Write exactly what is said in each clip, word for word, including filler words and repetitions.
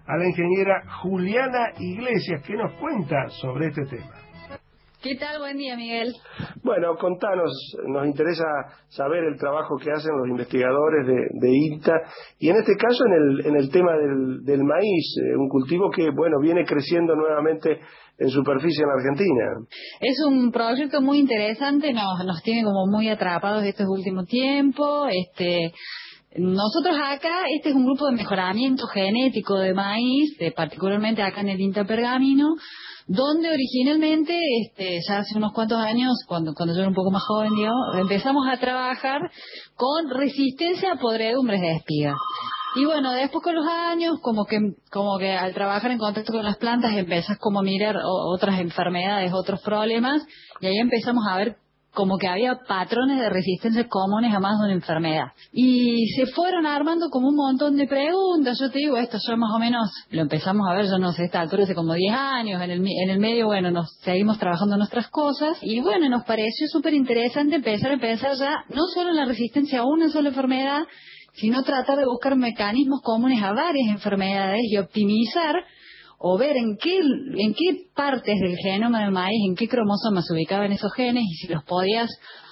a la ingeniera Juliana Iglesias, que nos cuenta sobre este tema. ¿Qué tal? Buen día, Miguel. Bueno, contanos, nos interesa saber el trabajo que hacen los investigadores de, de INTA, y en este caso en el, en el tema del, del maíz, eh, un cultivo que, bueno, viene creciendo nuevamente en superficie en la Argentina. Es un proyecto muy interesante, nos, nos tiene como muy atrapados estos últimos tiempos. Este, nosotros acá, este es un grupo de mejoramiento genético de maíz, de, particularmente acá en el INTA Pergamino, donde originalmente, este, ya hace unos cuantos años, cuando, cuando yo era un poco más joven, digamos, empezamos a trabajar con resistencia a podredumbres de espiga. Y bueno, después con los años, como que como que al trabajar en contacto con las plantas, empezás como a mirar o, otras enfermedades, otros problemas, y ahí empezamos a ver como que había patrones de resistencia comunes a más de una enfermedad. Y se fueron armando como un montón de preguntas. Yo te digo, esto ya más o menos lo empezamos a ver, yo no sé, esta altura hace como diez años, en el, en el medio, bueno, nos seguimos trabajando nuestras cosas, y bueno, nos pareció súper interesante empezar a pensar ya, no solo en la resistencia a una sola enfermedad, sino tratar de buscar mecanismos comunes a varias enfermedades y optimizar o ver en qué en qué partes del genoma del maíz, en qué cromosomas se ubicaban esos genes y si los podías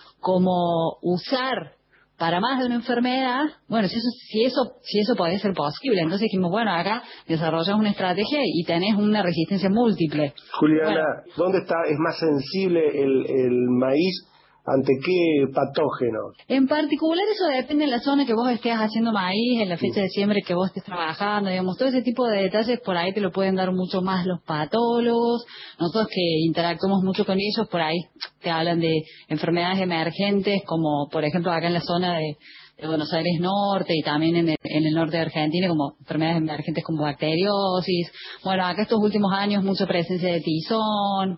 como usar para más de una enfermedad. Bueno, si eso si eso si eso podía ser posible, entonces dijimos, bueno, acá desarrollamos una estrategia y tenés una resistencia múltiple. Juliana, Bueno, ¿dónde está es más sensible el, el maíz? ¿Ante qué patógenos? En particular eso depende de la zona que vos estés haciendo maíz, en la fecha de siembra que vos estés trabajando, digamos, todo ese tipo de detalles por ahí te lo pueden dar mucho más los patólogos. Nosotros que interactuamos mucho con ellos, por ahí te hablan de enfermedades emergentes, como por ejemplo acá en la zona de, de Buenos Aires Norte y también en el, en el norte de Argentina, como enfermedades emergentes como bacteriosis. Bueno, acá estos últimos años mucha presencia de tizón.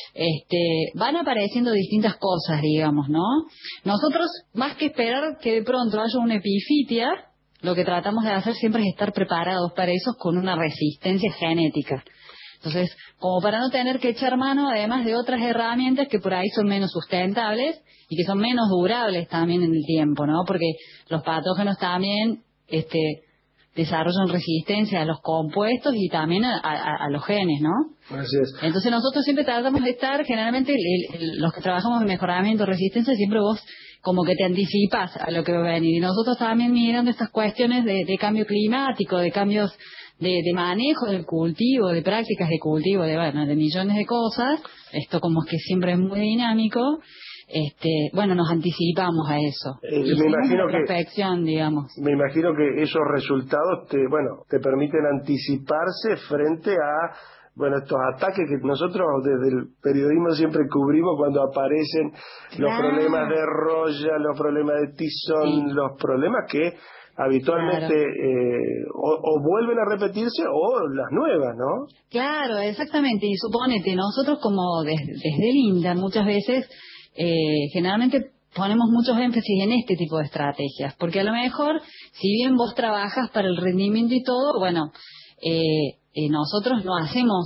Este, van apareciendo distintas cosas, digamos, ¿no? Nosotros, más que esperar que de pronto haya una epifitia, lo que tratamos de hacer siempre es estar preparados para eso con una resistencia genética. Entonces, como para no tener que echar mano, además de otras herramientas que por ahí son menos sustentables y que son menos durables también en el tiempo, ¿no? Porque los patógenos también, este, desarrollan resistencia a los compuestos y también a, a, a los genes, ¿no? Así es. Entonces nosotros siempre tratamos de estar, generalmente el, el, los que trabajamos en mejoramiento, resistencia, siempre vos como que te anticipas a lo que va a venir. Y nosotros también mirando estas cuestiones de, de cambio climático, de cambios de, de manejo del cultivo, de prácticas de cultivo, de, bueno, de millones de cosas, esto como que siempre es muy dinámico. Este, bueno, nos anticipamos a eso. Eh, Hicimos me imagino una prospección, que, digamos. me imagino que esos resultados te, bueno, te permiten anticiparse frente a, bueno, estos ataques que nosotros desde el periodismo siempre cubrimos cuando aparecen Claro. los problemas de roya, los problemas de tizón, Sí. los problemas que habitualmente Claro. eh, o, o vuelven a repetirse o las nuevas, ¿no? Claro, exactamente. Y supónete, nosotros como des, desde el INTA muchas veces, eh, generalmente ponemos muchos énfasis en este tipo de estrategias, porque a lo mejor, si bien vos trabajas para el rendimiento y todo, bueno, eh, eh, nosotros no hacemos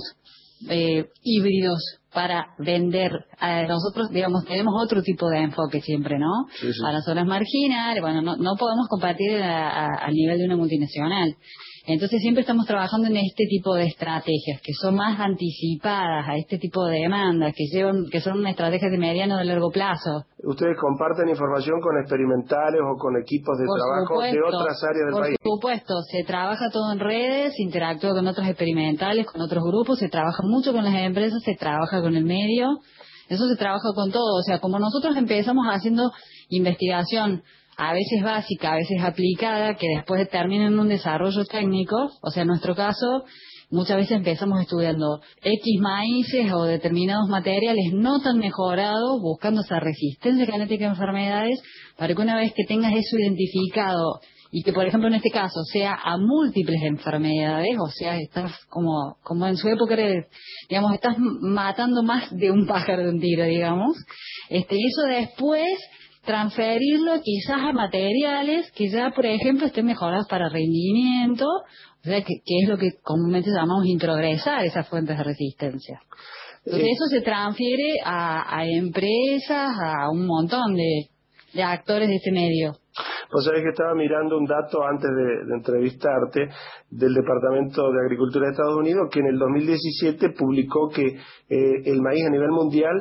eh, híbridos para vender. Eh, nosotros, digamos, tenemos otro tipo de enfoque siempre, ¿no? Sí, sí. Para zonas marginales, bueno, no, no podemos compartir a, a, al nivel de una multinacional. Entonces siempre estamos trabajando en este tipo de estrategias que son más anticipadas a este tipo de demandas, que llevan, que son estrategias de mediano o de largo plazo. ¿Ustedes comparten información con experimentales o con equipos de Por trabajo supuesto, de otras áreas del por país? supuesto, se trabaja todo en redes, se interactúa con otros experimentales, con otros grupos, se trabaja mucho con las empresas, se trabaja con el medio, eso se trabaja con todo. O sea, como nosotros empezamos haciendo investigación a veces básica, a veces aplicada, que después termina en un desarrollo técnico, o sea, en nuestro caso, muchas veces empezamos estudiando X maíces o determinados materiales no tan mejorados, buscando esa resistencia genética a enfermedades, para que una vez que tengas eso identificado, y que por ejemplo en este caso sea a múltiples enfermedades, o sea, estás como, como en su época, eres, digamos, estás matando más de un pájaro de un tiro, digamos, este, eso después transferirlo quizás a materiales que ya, por ejemplo, estén mejorados para rendimiento, o sea, que, que es lo que comúnmente llamamos introgresar esas fuentes de resistencia. Entonces, Eh, eso se transfiere a, a empresas, a un montón de, de actores de este medio. Vos sabés que estaba mirando un dato antes de, de entrevistarte del Departamento de Agricultura de Estados Unidos, que en el dos mil diecisiete publicó que eh, el maíz a nivel mundial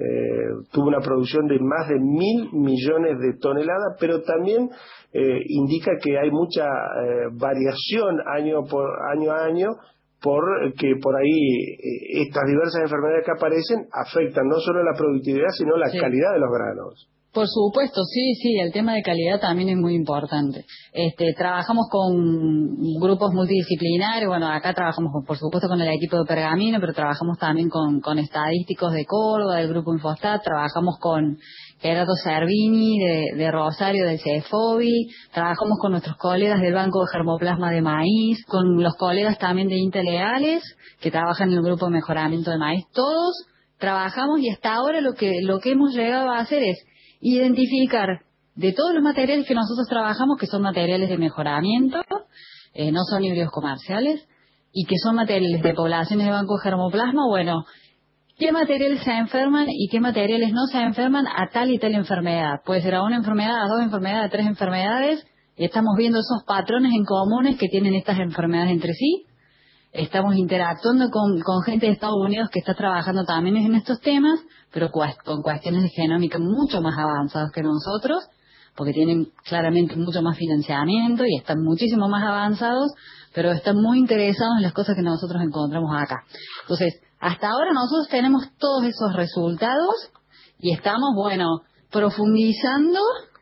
eh, tuvo una producción de más de mil millones de toneladas, pero también eh, indica que hay mucha eh, variación año por año a año, por que por ahí eh, estas diversas enfermedades que aparecen afectan no solo la productividad, sino la Sí. calidad de los granos. Por supuesto, sí, sí, el tema de calidad también es muy importante. Este, trabajamos con grupos multidisciplinarios, bueno, acá trabajamos con, por supuesto con el equipo de Pergamino, pero trabajamos también con, con estadísticos de Córdoba, del grupo Infostat, trabajamos con Gerardo Servini de, de Rosario, del CEFOBI, trabajamos con nuestros colegas del Banco de Germoplasma de Maíz, con los colegas también de INTA Leales, que trabajan en el grupo de mejoramiento de maíz. Todos trabajamos y hasta ahora lo que, lo que hemos llegado a hacer es identificar de todos los materiales que nosotros trabajamos, que son materiales de mejoramiento, eh, no son híbridos comerciales, y que son materiales de poblaciones de banco de germoplasma, bueno, qué materiales se enferman y qué materiales no se enferman a tal y tal enfermedad. Puede ser a una enfermedad, a dos enfermedades, a tres enfermedades, y estamos viendo esos patrones en comunes que tienen estas enfermedades entre sí. Estamos interactuando con, con gente de Estados Unidos que está trabajando también en estos temas, pero con cuestiones de genómica mucho más avanzadas que nosotros, porque tienen claramente mucho más financiamiento y están muchísimo más avanzados, pero están muy interesados en las cosas que nosotros encontramos acá. Entonces, hasta ahora nosotros tenemos todos esos resultados y estamos, bueno, profundizando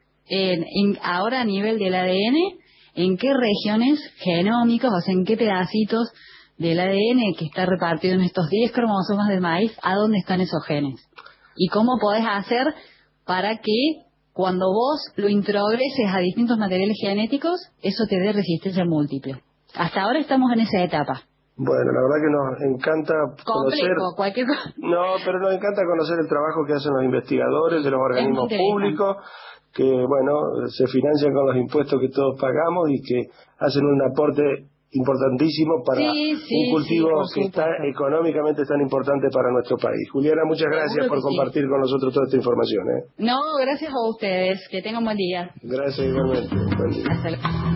en, en ahora a nivel del A D N, en qué regiones genómicas, o sea, en qué pedacitos del A D N que está repartido en estos diez cromosomas del maíz, a dónde están esos genes. Y cómo podés hacer para que cuando vos lo introgreses a distintos materiales genéticos, eso te dé resistencia múltiple. Hasta ahora estamos en esa etapa. Bueno, la verdad que nos encanta conocer... Complejo, cualquier cosa. No, pero nos encanta conocer el trabajo que hacen los investigadores de los organismos públicos, que, bueno, se financian con los impuestos que todos pagamos y que hacen un aporte importantísimo para sí, sí, un cultivo sí, que está económicamente tan importante para nuestro país. Juliana, muchas gracias por compartir sí. con nosotros toda esta información. ¿eh? No, gracias a ustedes. Que tengan buen día. Gracias igualmente. Buen día. Hasta luego.